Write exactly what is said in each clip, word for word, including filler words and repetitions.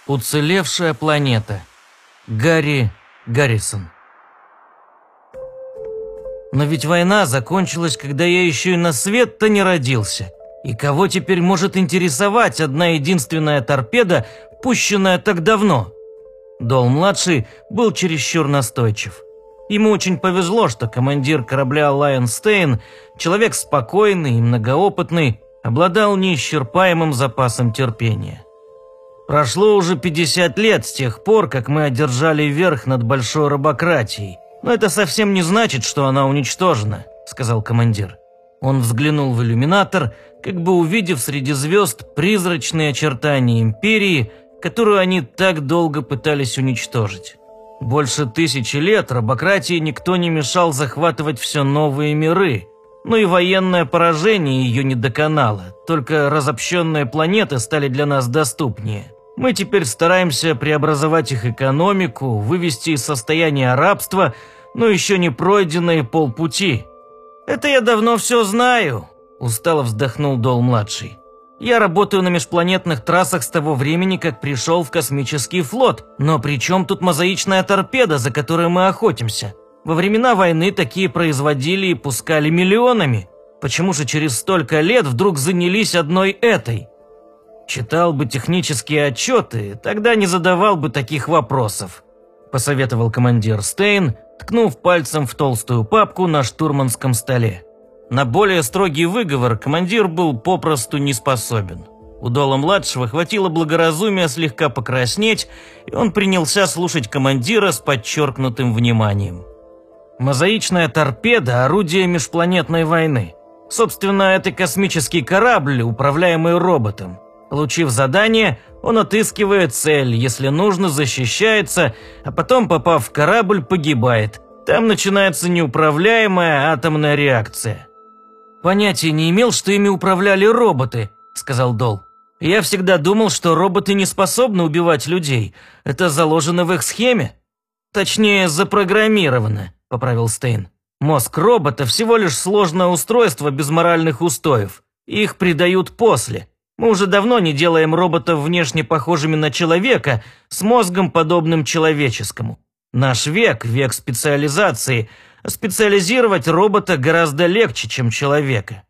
Уцелевшая планета. Гарри Гаррисон. Но ведь война закончилась, когда я еще и на свет-то не родился. И кого теперь может интересовать одна единственная торпеда, пущенная так давно? Дол-младший был чересчур настойчив. Ему очень повезло, что командир корабля Лайонстейн, человек спокойный и многоопытный, обладал неисчерпаемым запасом терпения. Прошло уже пятьдесят лет с тех пор, как мы одержали верх над большой рабократией. Но это совсем не значит, что она уничтожена, сказал командир. Он взглянул в иллюминатор, как бы увидев среди звезд призрачные очертания империи, которую они так долго пытались уничтожить. Больше тысячи лет рабократии никто не мешал захватывать все новые миры, но и военное поражение ее не доконало, только разобщенные планеты стали для нас доступнее. Мы теперь стараемся преобразовать их экономику, вывести из состояния рабства, но еще не пройденные полпути. «Это я давно все знаю», – устало вздохнул Дол-младший. «Я работаю на межпланетных трассах с того времени, как пришел в космический флот, но при чем тут мозаичная торпеда, за которой мы охотимся? Во времена войны такие производили и пускали миллионами. Почему же через столько лет вдруг занялись одной этой? Читал бы технические отчеты, тогда не задавал бы таких вопросов», – посоветовал командир Стейн, ткнув пальцем в толстую папку на штурманском столе. На более строгий выговор командир был попросту не способен. У Дола-младшего хватило благоразумия слегка покраснеть, и он принялся слушать командира с подчеркнутым вниманием. Мозаичная торпеда – орудие межпланетной войны. Собственно, это космический корабль, управляемый роботом. Получив задание, он отыскивает цель, если нужно, защищается, а потом, попав в корабль, погибает. Там начинается неуправляемая атомная реакция. «Понятия не имел, что ими управляли роботы», – сказал Дол. «Я всегда думал, что роботы не способны убивать людей. Это заложено в их схеме?» «Точнее, запрограммировано», – поправил Стейн. «Мозг робота всего лишь сложное устройство без моральных устоев. Их придают после. Мы уже давно не делаем роботов внешне похожими на человека, с мозгом, подобным человеческому. Наш век – век специализации, а специализировать робота гораздо легче, чем человека.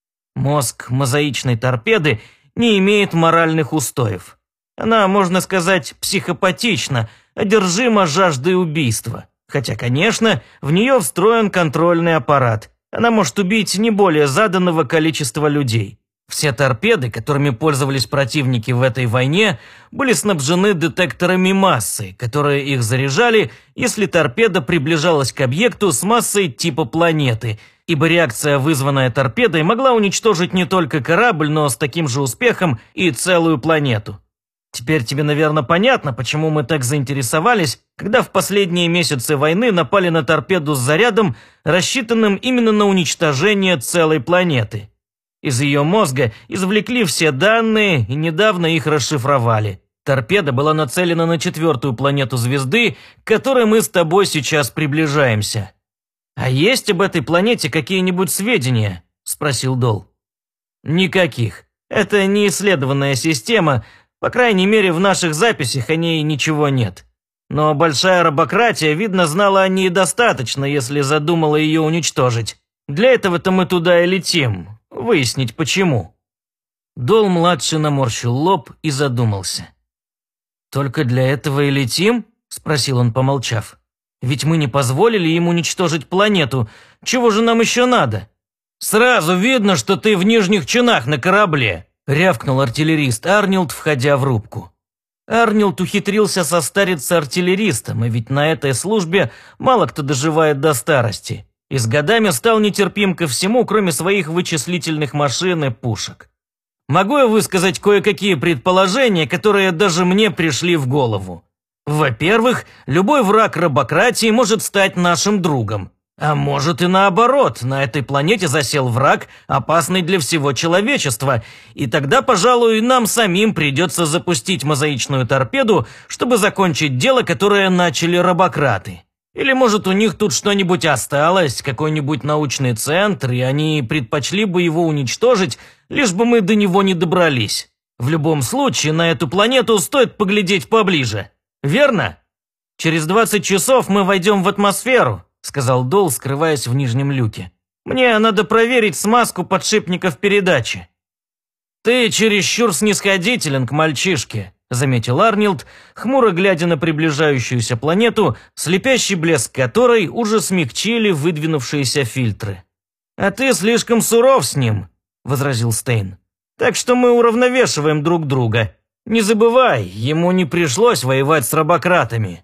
Мозг мозаичной торпеды не имеет моральных устоев. Она, можно сказать, психопатична, одержима жаждой убийства. Хотя, конечно, в нее встроен контрольный аппарат. Она может убить не более заданного количества людей. Все торпеды, которыми пользовались противники в этой войне, были снабжены детекторами массы, которые их заряжали, если торпеда приближалась к объекту с массой типа планеты, ибо реакция, вызванная торпедой, могла уничтожить не только корабль, но с таким же успехом и целую планету. Теперь тебе, наверное, понятно, почему мы так заинтересовались, когда в последние месяцы войны напали на торпеду с зарядом, рассчитанным именно на уничтожение целой планеты. Из ее мозга извлекли все данные и недавно их расшифровали. Торпеда была нацелена на четвертую планету звезды, к которой мы с тобой сейчас приближаемся. «А есть об этой планете какие-нибудь сведения?» – спросил Дол. «Никаких. Это неисследованная система, по крайней мере в наших записях о ней ничего нет. Но большая рабократия, видно, знала о ней достаточно, если задумала ее уничтожить. Для этого-то мы туда и летим. Выяснить, почему». Дол-младший наморщил лоб и задумался. «Только для этого и летим?» – спросил он, помолчав. «Ведь мы не позволили им уничтожить планету. Чего же нам еще надо?» «Сразу видно, что ты в нижних чинах на корабле», – рявкнул артиллерист Арнилд, входя в рубку. Арнилд ухитрился состариться артиллеристом, и ведь на этой службе мало кто доживает до старости. И с годами стал нетерпим ко всему, кроме своих вычислительных машин и пушек. Могу я высказать кое-какие предположения, которые даже мне пришли в голову. Во-первых, любой враг рабократии может стать нашим другом. А может и наоборот, на этой планете засел враг, опасный для всего человечества, и тогда, пожалуй, нам самим придется запустить мозаичную торпеду, чтобы закончить дело, которое начали рабократы. Или, может, у них тут что-нибудь осталось, какой-нибудь научный центр, и они предпочли бы его уничтожить, лишь бы мы до него не добрались. В любом случае, на эту планету стоит поглядеть поближе. Верно? Через двадцать часов мы войдем в атмосферу, сказал Дол, скрываясь в нижнем люке. Мне надо проверить смазку подшипников передачи. Ты чересчур снисходителен к мальчишке, заметил Арнилд, хмуро глядя на приближающуюся планету, слепящий блеск которой уже смягчили выдвинувшиеся фильтры. «А ты слишком суров с ним», – возразил Стейн. «Так что мы уравновешиваем друг друга. Не забывай, ему не пришлось воевать с рабократами».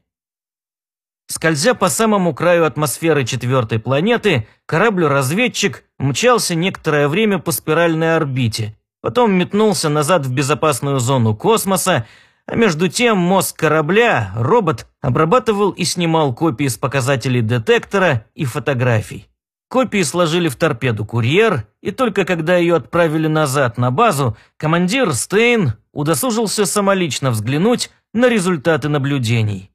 Скользя по самому краю атмосферы четвертой планеты, корабль-разведчик мчался некоторое время по спиральной орбите, потом метнулся назад в безопасную зону космоса, а между тем мозг корабля, робот, обрабатывал и снимал копии с показателей детектора и фотографий. Копии сложили в торпеду «Курьер», и только когда ее отправили назад на базу, командир Стейн удосужился самолично взглянуть на результаты наблюдений.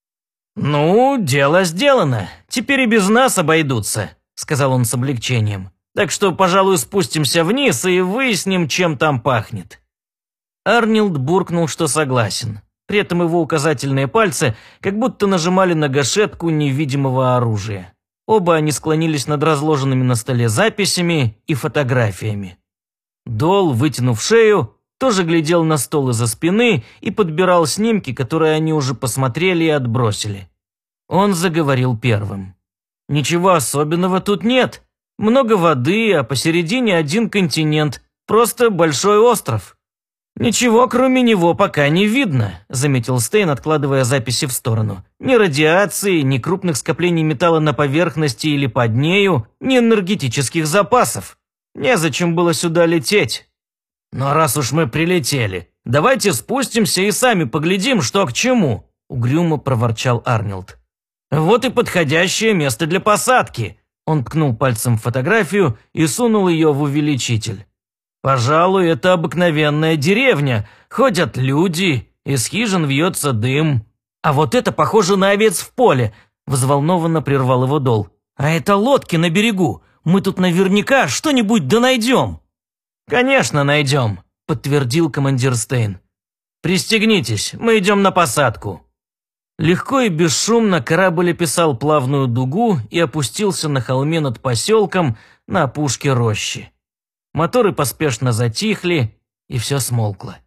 «Ну, дело сделано. Теперь и без нас обойдутся», – сказал он с облегчением. «Так что, пожалуй, спустимся вниз и выясним, чем там пахнет». Арнилд буркнул, что согласен. При этом его указательные пальцы как будто нажимали на гашетку невидимого оружия. Оба они склонились над разложенными на столе записями и фотографиями. Дол, вытянув шею, тоже глядел на стол из-за спины и подбирал снимки, которые они уже посмотрели и отбросили. Он заговорил первым. «Ничего особенного тут нет. Много воды, а посередине один континент, просто большой остров». «Ничего, кроме него, пока не видно», – заметил Стейн, откладывая записи в сторону. «Ни радиации, ни крупных скоплений металла на поверхности или под нею, ни энергетических запасов. Незачем было сюда лететь». «Но раз уж мы прилетели, давайте спустимся и сами поглядим, что к чему», – угрюмо проворчал Арнилд. «Вот и подходящее место для посадки», – он ткнул пальцем в фотографию и сунул ее в увеличитель. «Пожалуй, это обыкновенная деревня, ходят люди, из хижин вьется дым. А вот это похоже на овец в поле», – взволнованно прервал его Дол. «А это лодки на берегу, мы тут наверняка что-нибудь да найдем». «Конечно найдем», – подтвердил командир Стейн. «Пристегнитесь, мы идем на посадку». Легко и бесшумно корабль описал плавную дугу и опустился на холме над поселком на опушке рощи. Моторы поспешно затихли, и все смолкло.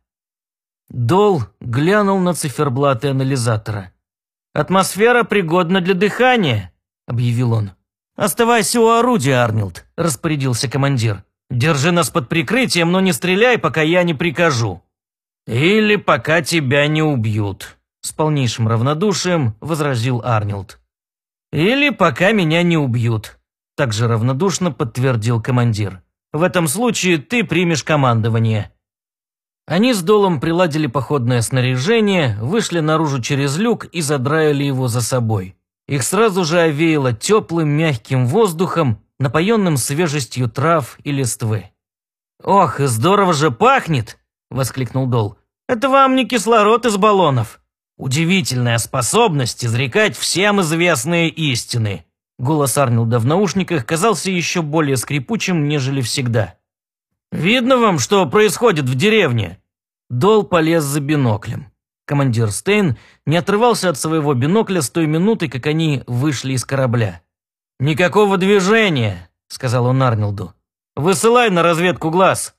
Дол глянул на циферблаты анализатора. «Атмосфера пригодна для дыхания», – объявил он. «Оставайся у орудия, Арнилд», – распорядился командир. «Держи нас под прикрытием, но не стреляй, пока я не прикажу». «Или пока тебя не убьют», – с полнейшим равнодушием возразил Арнилд. «Или пока меня не убьют», – также равнодушно подтвердил командир. «В этом случае ты примешь командование». Они с Долом приладили походное снаряжение, вышли наружу через люк и задраили его за собой. Их сразу же овеяло теплым мягким воздухом, напоенным свежестью трав и листвы. «Ох, и здорово же пахнет!» – воскликнул Дол. «Это вам не кислород из баллонов. Удивительная способность изрекать всем известные истины». Голос Арнилда в наушниках казался еще более скрипучим, нежели всегда. «Видно вам, что происходит в деревне?» Дол полез за биноклем. Командир Стейн не отрывался от своего бинокля с той минуты, как они вышли из корабля. «Никакого движения», – сказал он Арнилду. «Высылай на разведку глаз».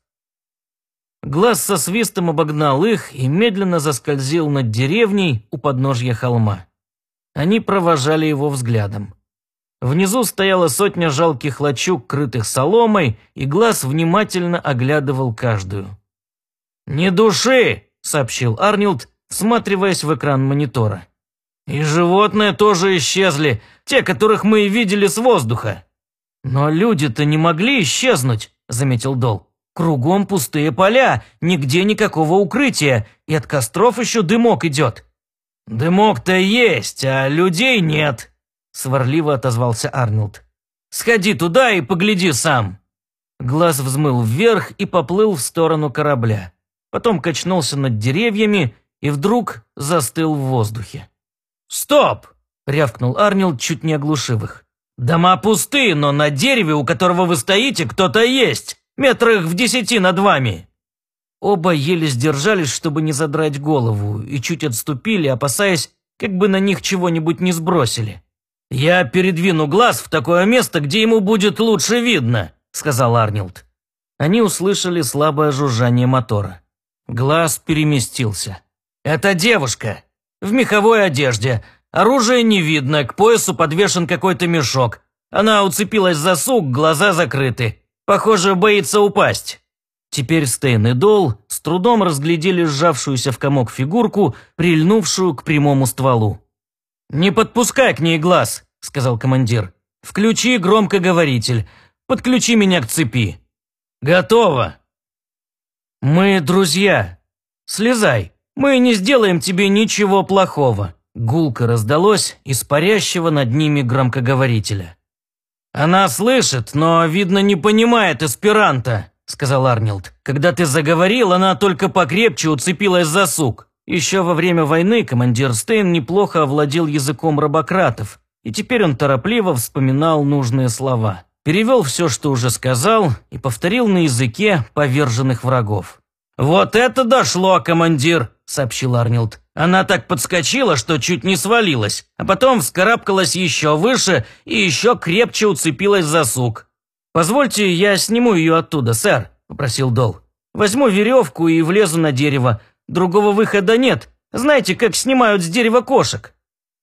Глаз со свистом обогнал их и медленно заскользил над деревней у подножья холма. Они провожали его взглядом. Внизу стояла сотня жалких лачуг, крытых соломой, и глаз внимательно оглядывал каждую. «Не души!» – сообщил Арнилд, всматриваясь в экран монитора. «И животные тоже исчезли, те, которых мы и видели с воздуха». «Но люди-то не могли исчезнуть», – заметил Дол. «Кругом пустые поля, нигде никакого укрытия, и от костров еще дымок идет». «Дымок-то есть, а людей нет», – сварливо отозвался Арнилд. «Сходи туда и погляди сам». Глаз взмыл вверх и поплыл в сторону корабля. Потом качнулся над деревьями и вдруг застыл в воздухе. «Стоп!» – рявкнул Арнилд, чуть не оглушив их. «Дома пусты, но на дереве, у которого вы стоите, кто-то есть, метрах в десяти над вами». Оба еле сдержались, чтобы не задрать голову, и чуть отступили, опасаясь, как бы на них чего-нибудь не сбросили. «Я передвину глаз в такое место, где ему будет лучше видно», – сказал Арнилд. Они услышали слабое жужжание мотора. Глаз переместился. «Это девушка. В меховой одежде. Оружия не видно, к поясу подвешен какой-то мешок. Она уцепилась за сук, глаза закрыты. Похоже, боится упасть». Теперь Стейн и Дол с трудом разглядели сжавшуюся в комок фигурку, прильнувшую к прямому стволу. «Не подпускай к ней глаз», – сказал командир. «Включи громкоговоритель. Подключи меня к цепи». «Готово». «Мы друзья. Слезай. Мы не сделаем тебе ничего плохого», – гулко раздалось из парящего над ними громкоговорителя. «Она слышит, но, видно, не понимает эсперанто», – сказал Арнилд. «Когда ты заговорил, она только покрепче уцепилась за сук». Еще во время войны командир Стейн неплохо овладел языком рабократов, и теперь он торопливо вспоминал нужные слова. Перевел все, что уже сказал, и повторил на языке поверженных врагов. «Вот это дошло, командир!» – сообщил Арнилд. «Она так подскочила, что чуть не свалилась, а потом вскарабкалась еще выше и еще крепче уцепилась за сук». «Позвольте, я сниму ее оттуда, сэр», – попросил Дол. «Возьму веревку и влезу на дерево. Другого выхода нет. Знаете, как снимают с дерева кошек?»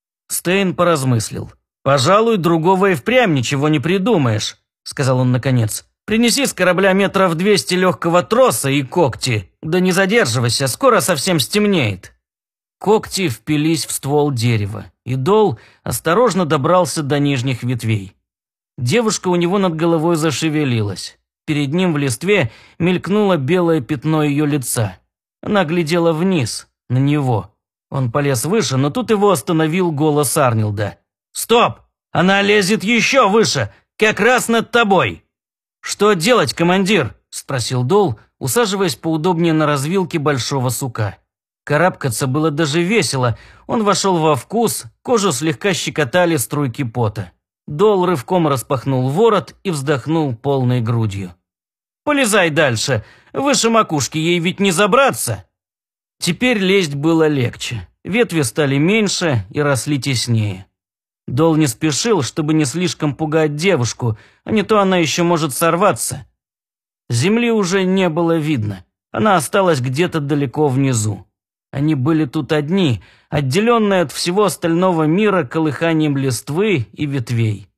Стейн поразмыслил. «Пожалуй, другого и впрямь ничего не придумаешь», – сказал он наконец. «Принеси с корабля метров двести легкого троса и когти. Да не задерживайся, скоро совсем стемнеет». Когти впились в ствол дерева, и Дол осторожно добрался до нижних ветвей. Девушка у него над головой зашевелилась. Перед ним в листве мелькнуло белое пятно ее лица. Она глядела вниз, на него. Он полез выше, но тут его остановил голос Арнилда. «Стоп! Она лезет еще выше! Как раз над тобой!» «Что делать, командир?» – спросил Дол, усаживаясь поудобнее на развилке большого сука. Карабкаться было даже весело. Он вошел во вкус, кожу слегка щекотали струйки пота. Дол рывком распахнул ворот и вздохнул полной грудью. «Полезай дальше, выше макушки ей ведь не забраться!» Теперь лезть было легче. Ветви стали меньше и росли теснее. Дол не спешил, чтобы не слишком пугать девушку, а не то она еще может сорваться. Земли уже не было видно. Она осталась где-то далеко внизу. Они были тут одни, отделенные от всего остального мира колыханием листвы и ветвей.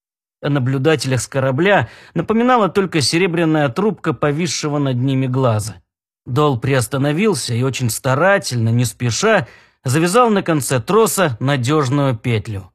О наблюдателях с корабля напоминала только серебряная трубка повисшего над ними глаза. Дол приостановился и очень старательно, не спеша, завязал на конце троса надежную петлю.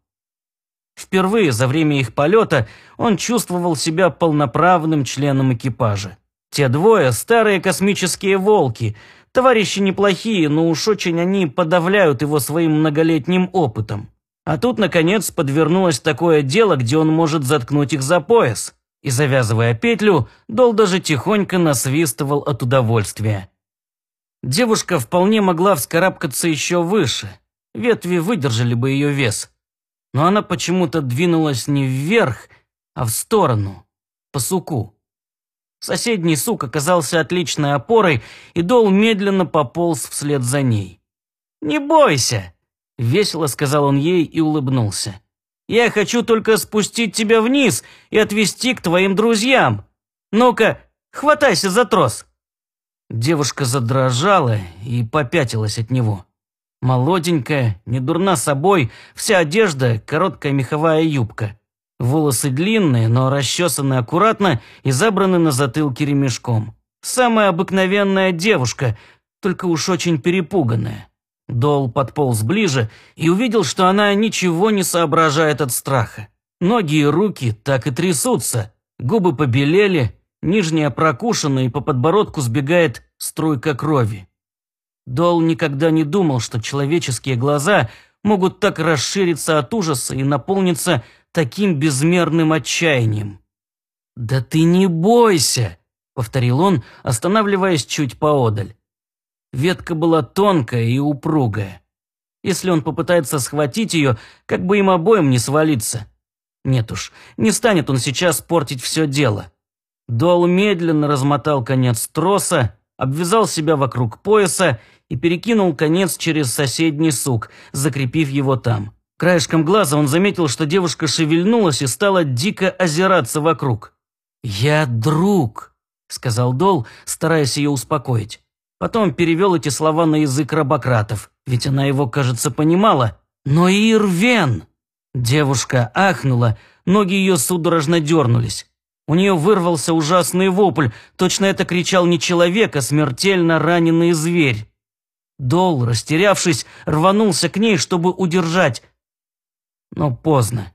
Впервые за время их полета он чувствовал себя полноправным членом экипажа. Те двое – старые космические волки, товарищи неплохие, но уж очень они подавляют его своим многолетним опытом. А тут, наконец, подвернулось такое дело, где он может заткнуть их за пояс. И, завязывая петлю, Дол даже тихонько насвистывал от удовольствия. Девушка вполне могла вскарабкаться еще выше. Ветви выдержали бы ее вес. Но она почему-то двинулась не вверх, а в сторону, по суку. Соседний сук оказался отличной опорой, и Дол медленно пополз вслед за ней. «Не бойся!» – весело сказал он ей и улыбнулся. «Я хочу только спустить тебя вниз и отвезти к твоим друзьям. Ну-ка, хватайся за трос!» Девушка задрожала и попятилась от него. Молоденькая, не дурна собой, вся одежда – короткая меховая юбка. Волосы длинные, но расчесаны аккуратно и забраны на затылке ремешком. Самая обыкновенная девушка, только уж очень перепуганная. Дол подполз ближе и увидел, что она ничего не соображает от страха. Ноги и руки так и трясутся, губы побелели, нижняя прокушена и по подбородку сбегает струйка крови. Дол никогда не думал, что человеческие глаза могут так расшириться от ужаса и наполниться таким безмерным отчаянием. «Да ты не бойся!» — повторил он, останавливаясь чуть поодаль. Ветка была тонкая и упругая. Если он попытается схватить ее, как бы им обоим не свалиться. Нет уж, не станет он сейчас портить все дело. Дол медленно размотал конец троса обвязал себя вокруг пояса и перекинул конец через соседний сук, закрепив его там. Краешком глаза он заметил, что девушка шевельнулась и стала дико озираться вокруг. «Я друг», — сказал Дол, стараясь ее успокоить. Потом перевел эти слова на язык рабократов, ведь она его, кажется, понимала. «Но Ирвен!» Девушка ахнула, ноги ее судорожно дернулись. У нее вырвался ужасный вопль, точно это кричал не человек, а смертельно раненый зверь. Дол, растерявшись, рванулся к ней, чтобы удержать. Но поздно.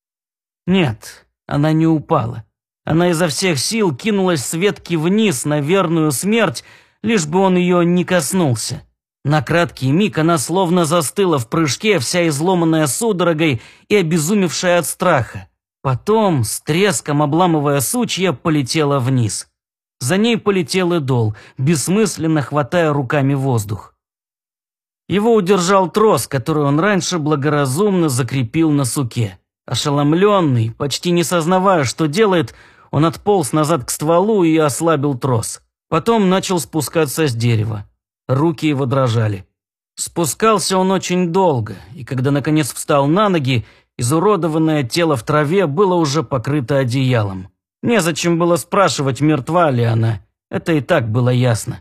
Нет, она не упала. Она изо всех сил кинулась с ветки вниз на верную смерть, лишь бы он ее не коснулся. На краткий миг она словно застыла в прыжке, вся изломанная судорогой и обезумевшая от страха. Потом, с треском обламывая сучья, полетела вниз. За ней полетел и Дол, бессмысленно хватая руками воздух. Его удержал трос, который он раньше благоразумно закрепил на суке. Ошеломленный, почти не сознавая, что делает, он отполз назад к стволу и ослабил трос. Потом начал спускаться с дерева. Руки его дрожали. Спускался он очень долго, и когда наконец встал на ноги, изуродованное тело в траве было уже покрыто одеялом. Незачем было спрашивать, мертва ли она. Это и так было ясно.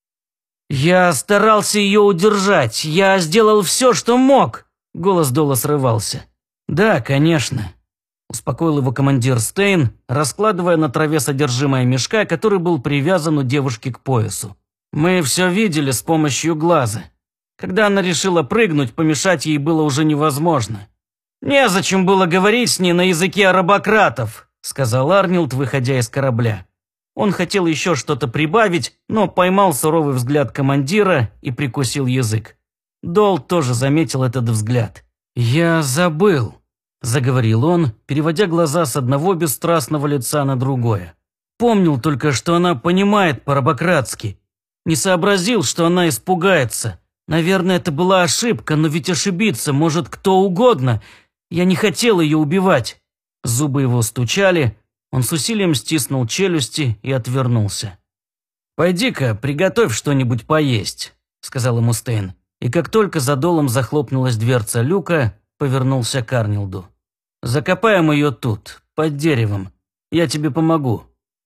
«Я старался ее удержать. Я сделал все, что мог!» Голос Дола срывался. «Да, конечно», – успокоил его командир Стейн, раскладывая на траве содержимое мешка, который был привязан у девушки к поясу. «Мы все видели с помощью глаза. Когда она решила прыгнуть, помешать ей было уже невозможно. Незачем было говорить с ней на языке рабократов», – сказал Арнилд, выходя из корабля. Он хотел еще что-то прибавить, но поймал суровый взгляд командира и прикусил язык. Дол тоже заметил этот взгляд. «Я забыл», – заговорил он, переводя глаза с одного бесстрастного лица на другое. «Помнил только, что она понимает по-рабократски. Не сообразил, что она испугается. Наверное, это была ошибка, но ведь ошибиться может кто угодно. Я не хотел ее убивать». Зубы его стучали, он с усилием стиснул челюсти и отвернулся. «Пойди-ка, приготовь что-нибудь поесть», – сказал ему Стейн. И как только за Долом захлопнулась дверца люка, повернулся к Арнилду. «Закопаем ее тут, под деревом. Я тебе помогу».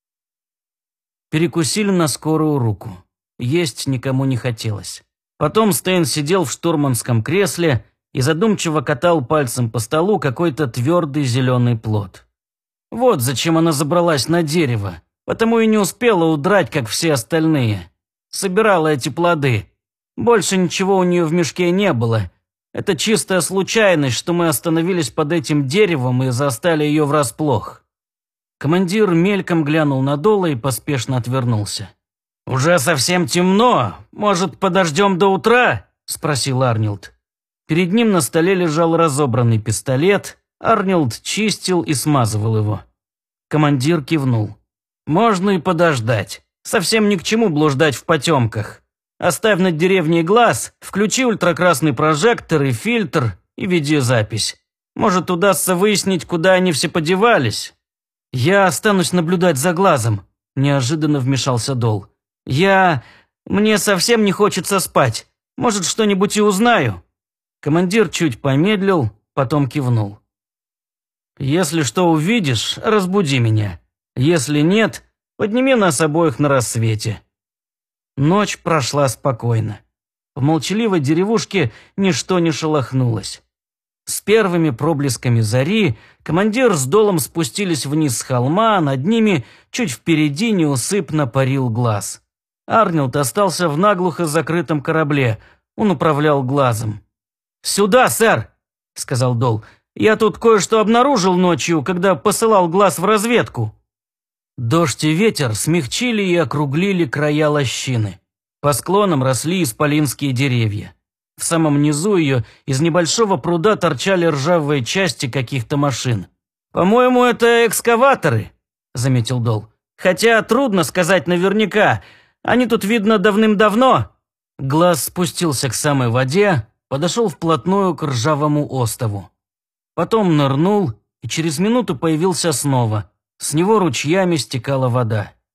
Перекусили на скорую руку. Есть никому не хотелось. Потом Стейн сидел в штурманском кресле и задумчиво катал пальцем по столу какой-то твердый зеленый плод. Вот зачем она забралась на дерево, потому и не успела удрать, как все остальные. Собирала эти плоды. Больше ничего у нее в мешке не было. Это чистая случайность, что мы остановились под этим деревом и застали ее врасплох. Командир мельком глянул на Дола и поспешно отвернулся. «Уже совсем темно. Может, подождем до утра?» – спросил Арнилд. Перед ним на столе лежал разобранный пистолет. Арнилд чистил и смазывал его. Командир кивнул. «Можно и подождать. Совсем ни к чему блуждать в потемках. Оставь над деревней глаз, включи ультракрасный прожектор и фильтр и веди запись. Может, удастся выяснить, куда они все подевались». «Я останусь наблюдать за глазом», – неожиданно вмешался Дол. «Я... мне совсем не хочется спать. Может, что-нибудь и узнаю». Командир чуть помедлил, потом кивнул. «Если что увидишь, разбуди меня. Если нет, подними нас обоих на рассвете». Ночь прошла спокойно. В молчаливой деревушке ничто не шелохнулось. С первыми проблесками зари командир с Долом спустились вниз с холма, а над ними, чуть впереди, неусыпно парил глаз. Арнилд остался в наглухо закрытом корабле, он управлял глазом. «Сюда, сэр!» – сказал Дол. «Я тут кое-что обнаружил ночью, когда посылал глаз в разведку». Дождь и ветер смягчили и округлили края лощины. По склонам росли исполинские деревья. В самом низу ее из небольшого пруда торчали ржавые части каких-то машин. «По-моему, это экскаваторы», – заметил Дол. «Хотя трудно сказать наверняка. Они тут, видно, давным-давно». Глаз спустился к самой воде, подошел вплотную к ржавому остову. Потом нырнул и через минуту появился снова. С него ручьями стекала вода.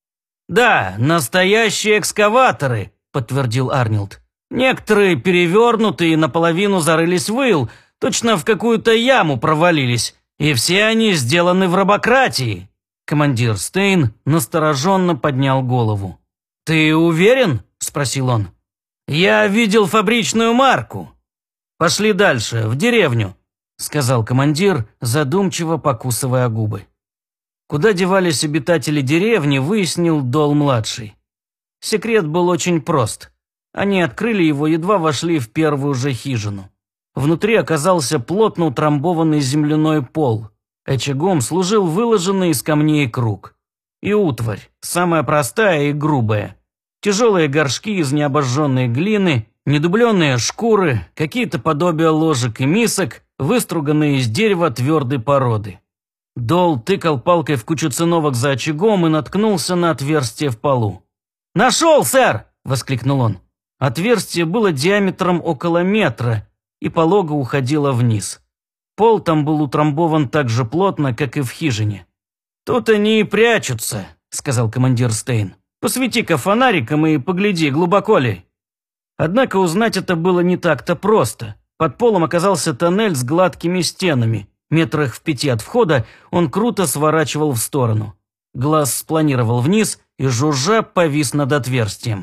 «Да, настоящие экскаваторы», – подтвердил Арнольд. «Некоторые перевернуты и наполовину зарылись в ил, точно в какую-то яму провалились, и все они сделаны в рабократии». Командир Стейн настороженно поднял голову. «Ты уверен?» – спросил он. «Я видел фабричную марку». «Пошли дальше, в деревню», – сказал командир, задумчиво покусывая губы. Куда девались обитатели деревни, выяснил Дол-младший. Секрет был очень прост. Они открыли его, едва вошли в первую же хижину. Внутри оказался плотно утрамбованный земляной пол. Очагом служил выложенный из камней круг. И утварь, самая простая и грубая. Тяжелые горшки из необожженной глины, недубленные шкуры, какие-то подобия ложек и мисок, выструганные из дерева твердой породы. Дол тыкал палкой в кучу циновок за очагом и наткнулся на отверстие в полу. «Нашел, сэр!» – воскликнул он. Отверстие было диаметром около метра и полого уходило вниз. Пол там был утрамбован так же плотно, как и в хижине. «Тут они и прячутся», – сказал командир Стейн. «Посвети-ка фонариком и погляди, глубоко ли». Однако узнать это было не так-то просто. Под полом оказался тоннель с гладкими стенами. Метрах в пяти от входа он круто сворачивал в сторону. Глаз спланировал вниз и, жужжа, повис над отверстием.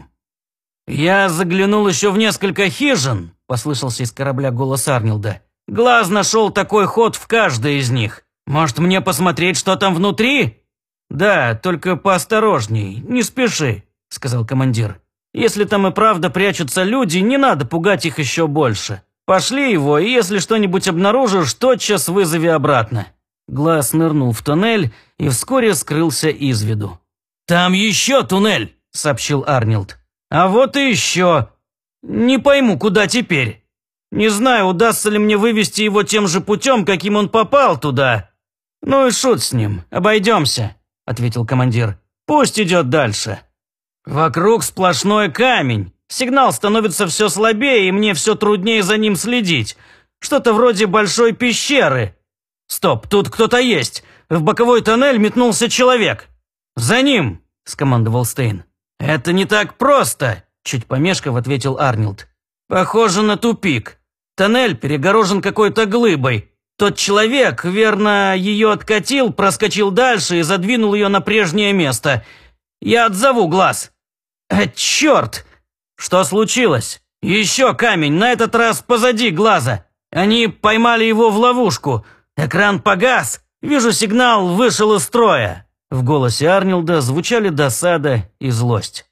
«Я заглянул еще в несколько хижин», – послышался из корабля голос Арнольда. «Глаз нашел такой ход в каждой из них. Может, мне посмотреть, что там внутри?» «Да, только поосторожней, не спеши», – сказал командир. «Если там и правда прячутся люди, не надо пугать их еще больше. Пошли его, и если что-нибудь обнаружишь, тотчас вызови обратно». Глаз нырнул в туннель и вскоре скрылся из виду. «Там еще туннель», – сообщил Арнольд. «А вот и еще. Не пойму, куда теперь. Не знаю, удастся ли мне вывести его тем же путем, каким он попал туда». «Ну и шут с ним, обойдемся», – ответил командир. «Пусть идет дальше». «Вокруг сплошной камень. Сигнал становится все слабее, и мне все труднее за ним следить. Что-то вроде большой пещеры. Стоп, тут кто-то есть. В боковой тоннель метнулся человек. За ним», – скомандовал Стейн. «Это не так просто», – чуть помешков ответил Арнольд. «Похоже на тупик. Тоннель перегорожен какой-то глыбой. Тот человек, верно, ее откатил, проскочил дальше и задвинул ее на прежнее место. Я отзову Глаз». «А, черт! Что случилось? Еще камень, на этот раз позади Глаза. Они поймали его в ловушку. Экран погас. Вижу, сигнал вышел из строя». В голосе Арнольда звучали досада и злость.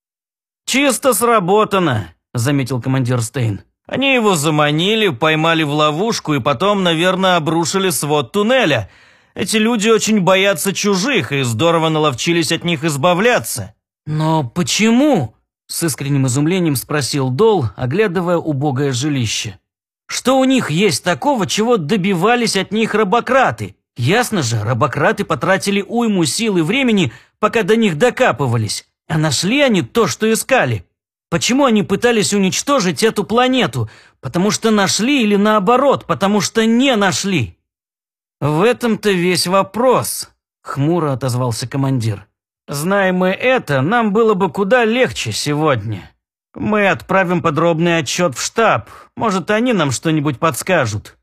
«Чисто сработано», – заметил командир Стейн. «Они его заманили, поймали в ловушку и потом, наверное, обрушили свод туннеля. Эти люди очень боятся чужих и здорово наловчились от них избавляться». «Но почему?» – с искренним изумлением спросил Дол, оглядывая убогое жилище. «Что у них есть такого, чего добивались от них рабократы? Ясно же, рабократы потратили уйму сил и времени, пока до них докапывались. А нашли они то, что искали? Почему они пытались уничтожить эту планету? Потому что нашли или наоборот, потому что не нашли?» «В этом-то весь вопрос», – хмуро отозвался командир. «Знаем мы это, нам было бы куда легче сегодня. Мы отправим подробный отчет в штаб, может, они нам что-нибудь подскажут».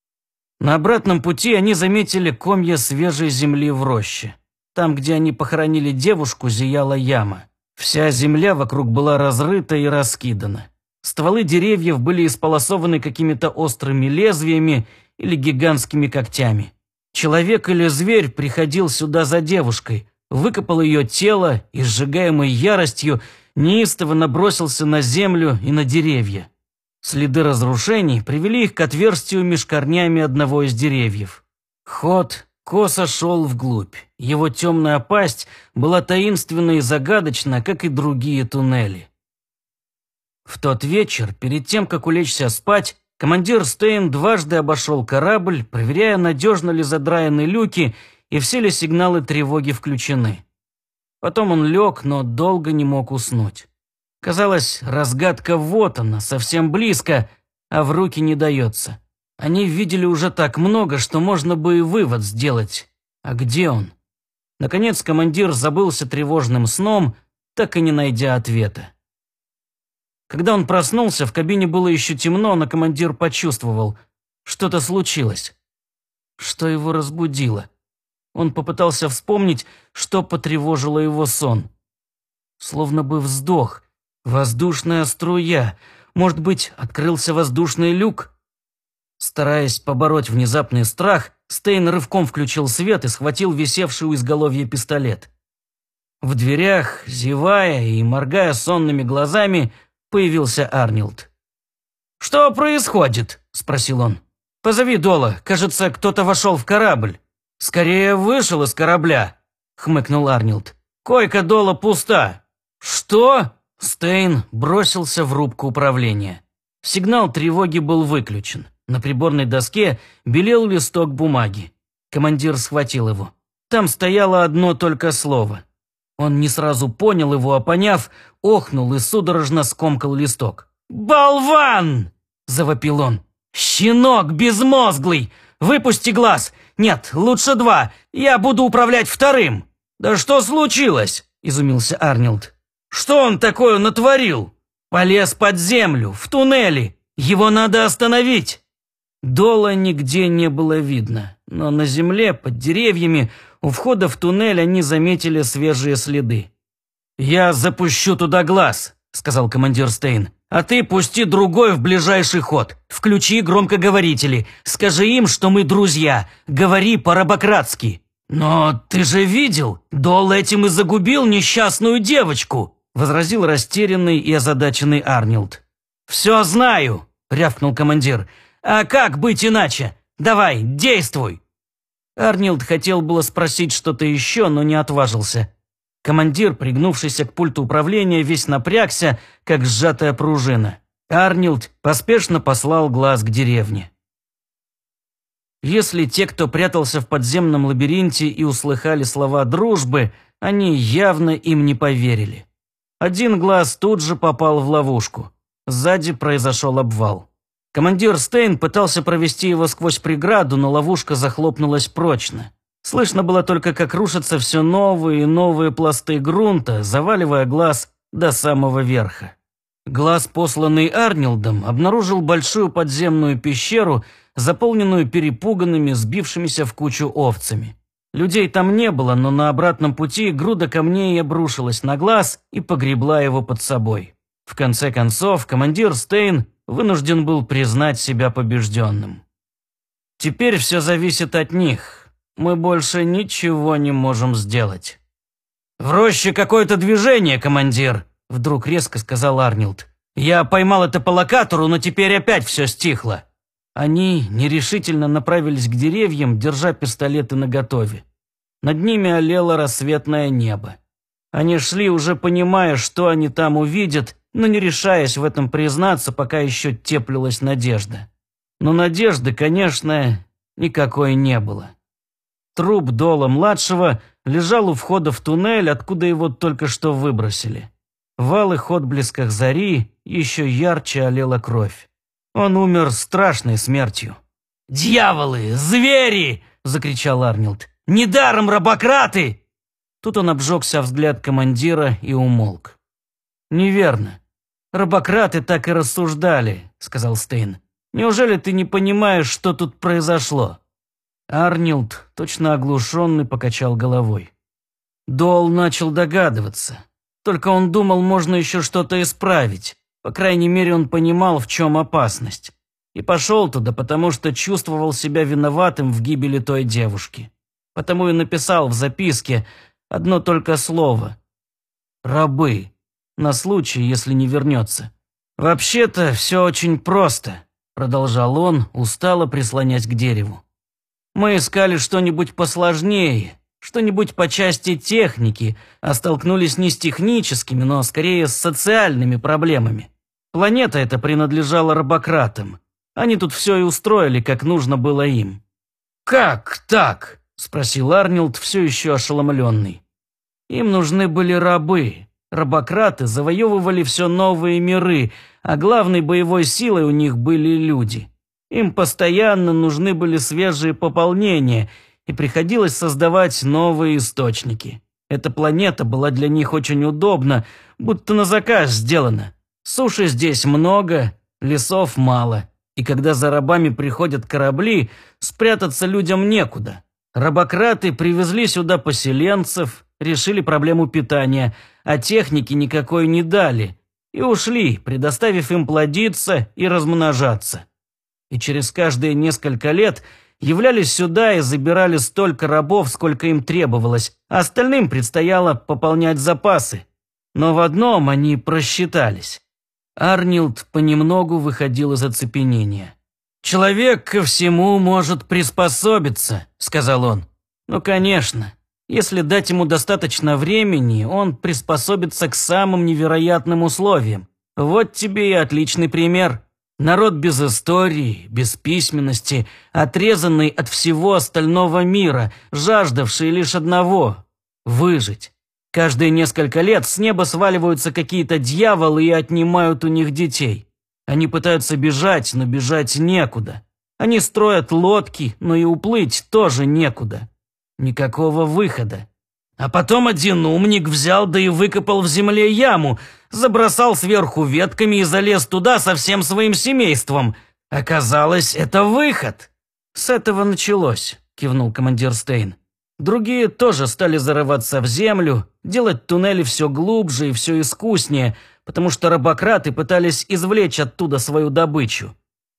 На обратном пути они заметили комья свежей земли в роще. Там, где они похоронили девушку, зияла яма. Вся земля вокруг была разрыта и раскидана. Стволы деревьев были исполосованы какими-то острыми лезвиями или гигантскими когтями. Человек или зверь приходил сюда за девушкой, выкопал ее тело и, сжигаемой яростью, неистово набросился на землю и на деревья. Следы разрушений привели их к отверстию меж корнями одного из деревьев. Ход косо шел вглубь. Его темная пасть была таинственна и загадочна, как и другие туннели. В тот вечер, перед тем, как улечься спать, командир Стейн дважды обошел корабль, проверяя, надежно ли задраены люки и все ли сигналы тревоги включены. Потом он лег, но долго не мог уснуть. Казалось, разгадка вот она, совсем близко, а в руки не дается. Они видели уже так много, что можно бы и вывод сделать. А где он? Наконец командир забылся тревожным сном, так и не найдя ответа. Когда он проснулся, в кабине было еще темно, но командир почувствовал, что-то случилось. Что его разбудило? Он попытался вспомнить, что потревожило его сон. Словно бы вздох, воздушная струя. Может быть, открылся воздушный люк? Стараясь побороть внезапный страх, Стейн рывком включил свет и схватил висевший у изголовья пистолет. В дверях, зевая и моргая сонными глазами, появился Арнилд. «Что происходит?» – спросил он. «Позови Дола, кажется, кто-то вошел в корабль». «Скорее вышел из корабля», – хмыкнул Арнилд. «Койка Дола пуста». «Что?» – Стейн бросился в рубку управления. Сигнал тревоги был выключен. На приборной доске белел листок бумаги. Командир схватил его. Там стояло одно только слово. Он не сразу понял его, а поняв, охнул и судорожно скомкал листок. «Болван!» – завопил он. «Щенок безмозглый! Выпусти глаз! Нет, лучше два! Я буду управлять вторым!» «Да что случилось?» – изумился Арнилд. «Что он такое натворил?» «Полез под землю, в туннели! Его надо остановить!» Дола нигде не было видно, но на земле, под деревьями, у входа в туннель они заметили свежие следы. «Я запущу туда глаз», – сказал командир Стейн. «А ты пусти другой в ближайший ход. Включи громкоговорители. Скажи им, что мы друзья. Говори по-рабократски». «Но ты же видел, Дол этим и загубил несчастную девочку», – возразил растерянный и озадаченный Арнилд. «Все знаю», – рявкнул командир. «А как быть иначе? Давай, действуй!» Арнилд хотел было спросить что-то еще, но не отважился. Командир, пригнувшийся к пульту управления, весь напрягся, как сжатая пружина. Арнилд поспешно послал глаз к деревне. Если те, кто прятался в подземном лабиринте и услыхали слова дружбы, они явно им не поверили. Один глаз тут же попал в ловушку. Сзади произошел обвал. Командир Стейн пытался провести его сквозь преграду, но ловушка захлопнулась прочно. Слышно было только, как рушатся все новые и новые пласты грунта, заваливая глаз до самого верха. Глаз, посланный Арнилдом, обнаружил большую подземную пещеру, заполненную перепуганными, сбившимися в кучу овцами. Людей там не было, но на обратном пути груда камней обрушилась на глаз и погребла его под собой. В конце концов, командир Стейн вынужден был признать себя побежденным. «Теперь все зависит от них. Мы больше ничего не можем сделать». «В роще какое-то движение, командир», – вдруг резко сказал Арнилд. «Я поймал это по локатору, но теперь опять все стихло». Они нерешительно направились к деревьям, держа пистолеты наготове. Над ними олело рассветное небо. Они шли, уже понимая, что они там увидят, но не решаясь в этом признаться, пока еще теплилась надежда. Но надежды, конечно, никакой не было. Труп Дола-младшего лежал у входа в туннель, откуда его только что выбросили. В алых отблесках зари еще ярче олела кровь. Он умер страшной смертью. «Дьяволы! Звери!» – закричал Арнилд. «Недаром рабократы!» Тут он обжегся взгляд командира и умолк. «Неверно. Рабократы так и рассуждали», – сказал Стейн. «Неужели ты не понимаешь, что тут произошло?» Арнилд, точно оглушенный, покачал головой. Дол начал догадываться. Только он думал, можно еще что-то исправить. По крайней мере, он понимал, в чем опасность. И пошел туда, потому что чувствовал себя виноватым в гибели той девушки. Потому и написал в записке одно только слово – «рабы», на случай, если не вернется. «Вообще-то все очень просто», – продолжал он, устало прислонясь к дереву. «Мы искали что-нибудь посложнее, что-нибудь по части техники, а столкнулись не с техническими, но скорее с социальными проблемами. Планета эта принадлежала рабократам. Они тут все и устроили, как нужно было им». «Как так?» – спросил Арнилд, все еще ошеломленный. «Им нужны были рабы. Рабократы завоевывали все новые миры, а главной боевой силой у них были люди. Им постоянно нужны были свежие пополнения, и приходилось создавать новые источники. Эта планета была для них очень удобна, будто на заказ сделана. Суши здесь много, лесов мало, и когда за рабами приходят корабли, спрятаться людям некуда. Рабократы привезли сюда поселенцев, решили проблему питания, а техники никакой не дали, и ушли, предоставив им плодиться и размножаться. И через каждые несколько лет являлись сюда и забирали столько рабов, сколько им требовалось, а остальным предстояло пополнять запасы. Но в одном они просчитались. Арнилд понемногу выходил из оцепенения. «Человек ко всему может приспособиться», — сказал он. «Ну, конечно. Если дать ему достаточно времени, он приспособится к самым невероятным условиям. Вот тебе и отличный пример. Народ без истории, без письменности, отрезанный от всего остального мира, жаждавший лишь одного – выжить. Каждые несколько лет с неба сваливаются какие-то дьяволы и отнимают у них детей. Они пытаются бежать, но бежать некуда. Они строят лодки, но и уплыть тоже некуда. Никакого выхода. А потом один умник взял да и выкопал в земле яму, забросал сверху ветками и залез туда со всем своим семейством. Оказалось, это выход. С этого началось, кивнул командир Стейн. Другие тоже стали зарываться в землю, делать туннели все глубже и все искуснее, потому что рабократы пытались извлечь оттуда свою добычу.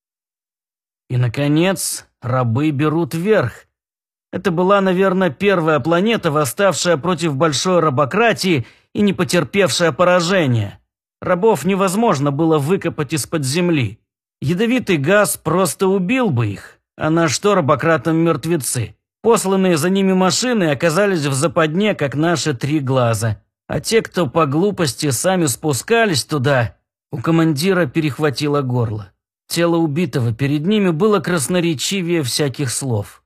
И, наконец, рабы берут верх. Это была, наверное, первая планета, восставшая против большой рабократии и не потерпевшая поражения. Рабов невозможно было выкопать из-под земли. Ядовитый газ просто убил бы их. А на что рабократам мертвецы? Посланные за ними машины оказались в западне, как наши три глаза. А те, кто по глупости сами спускались туда, у командира перехватило горло. Тело убитого перед ними было красноречивее всяких слов.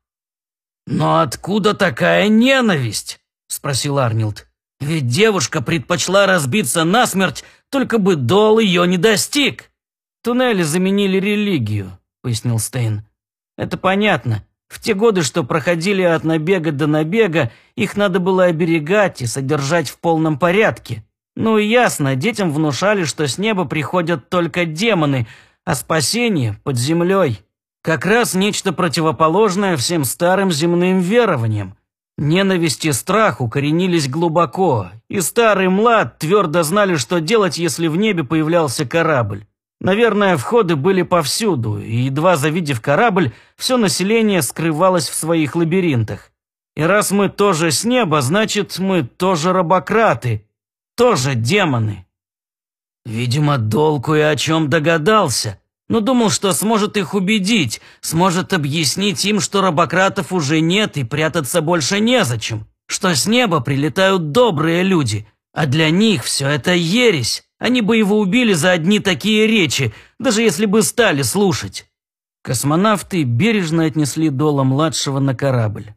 «Но откуда такая ненависть?» – спросил Арнилд. «Ведь девушка предпочла разбиться насмерть, только бы Дол ее не достиг». «Туннели заменили религию», – пояснил Стейн. «Это понятно. В те годы, что проходили от набега до набега, их надо было оберегать и содержать в полном порядке. Ну и ясно, детям внушали, что с неба приходят только демоны, а спасение под землей. Как раз нечто противоположное всем старым земным верованиям. Ненависть и страх укоренились глубоко, и старый млад твердо знали, что делать, если в небе появлялся корабль. Наверное, входы были повсюду, и, едва завидев корабль, все население скрывалось в своих лабиринтах. И раз мы тоже с неба, значит, мы тоже рабократы, тоже демоны. Видимо, Дол кое о чем догадался, но думал, что сможет их убедить, сможет объяснить им, что рабократов уже нет и прятаться больше незачем, что с неба прилетают добрые люди, а для них все это ересь. Они бы его убили за одни такие речи, даже если бы стали слушать. Космонавты бережно отнесли Дола-младшего на корабль.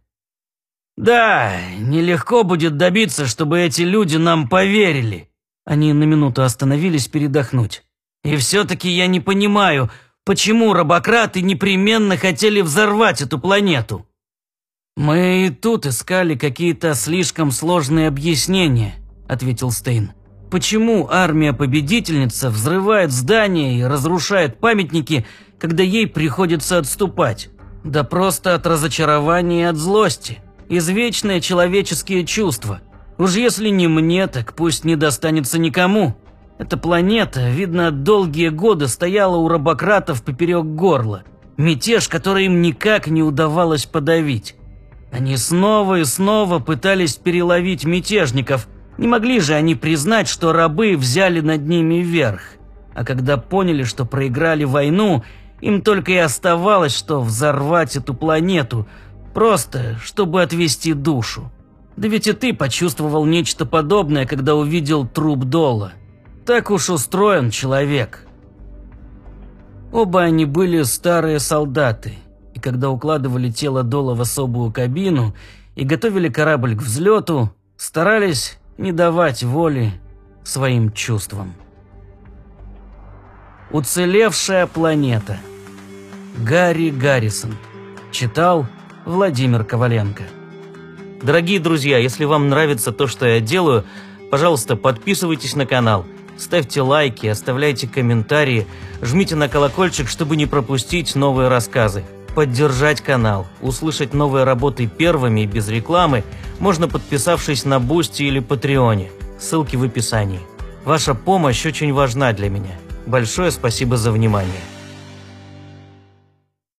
«Да, нелегко будет добиться, чтобы эти люди нам поверили». Они на минуту остановились передохнуть. «И все-таки я не понимаю, почему рабократы непременно хотели взорвать эту планету?» «Мы и тут искали какие-то слишком сложные объяснения», — ответил Стейн. «Почему армия-победительница взрывает здания и разрушает памятники, когда ей приходится отступать? Да просто от разочарования и от злости. Извечные человеческие чувства. Уж если не мне, так пусть не достанется никому. Эта планета, видно, долгие годы стояла у рабократов поперек горла. Мятеж, который им никак не удавалось подавить. Они снова и снова пытались переловить мятежников. Не могли же они признать, что рабы взяли над ними верх. А когда поняли, что проиграли войну, им только и оставалось, что взорвать эту планету, просто чтобы отвести душу. Да ведь и ты почувствовал нечто подобное, когда увидел труп Дола. Так уж устроен человек». Оба они были старые солдаты, и когда укладывали тело Дола в особую кабину и готовили корабль к взлету, старались не давать воли своим чувствам. «Уцелевшая планета». Гарри Гаррисон. Читал Владимир Коваленко. Дорогие друзья, если вам нравится то, что я делаю, пожалуйста, подписывайтесь на канал, ставьте лайки, оставляйте комментарии, жмите на колокольчик, чтобы не пропустить новые рассказы. Поддержать канал, услышать новые работы первыми и без рекламы можно, подписавшись на Бусти или Патреоне. Ссылки в описании. Ваша помощь очень важна для меня. Большое спасибо за внимание.